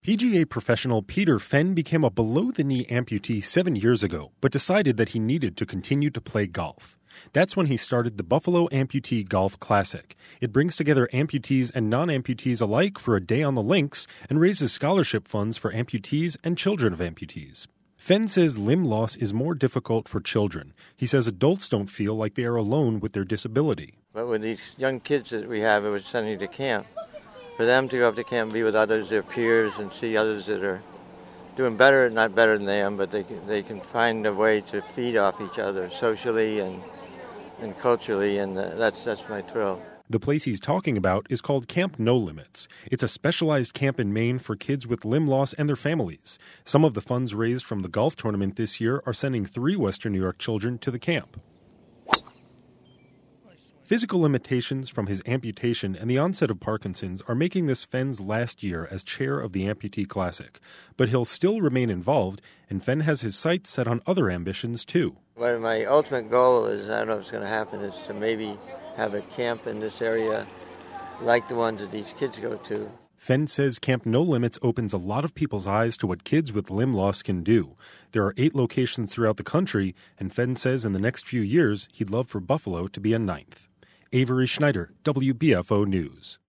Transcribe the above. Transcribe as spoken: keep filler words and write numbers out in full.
P G A professional Peter Fenn became a below-the-knee amputee seven years ago, but decided that he needed to continue to play golf. That's when he started the Buffalo Amputee Golf Classic. It brings together amputees and non-amputees alike for a day on the links and raises scholarship funds for amputees and children of amputees. Fenn says limb loss is more difficult for children. He says adults don't feel like they are alone with their disability. But with these young kids that we have, it was sending to camp. For them to go up to camp and be with others, their peers, and see others that are doing better, not better than them, but they can, they can find a way to feed off each other socially and and culturally, and uh, that's that's my thrill. The place he's talking about is called Camp No Limits. It's a specialized camp in Maine for kids with limb loss and their families. Some of the funds raised from the golf tournament this year are sending three Western New York children to the camp. Physical limitations from his amputation and the onset of Parkinson's are making this Fenn's last year as chair of the Amputee Classic. But he'll still remain involved, and Fenn has his sights set on other ambitions, too. Well, my ultimate goal is, I don't know if it's going to happen, is to maybe have a camp in this area like the ones that these kids go to. Fenn says Camp No Limits opens a lot of people's eyes to what kids with limb loss can do. There are eight locations throughout the country, and Fenn says in the next few years he'd love for Buffalo to be a ninth. Avery Schneider, W B F O News.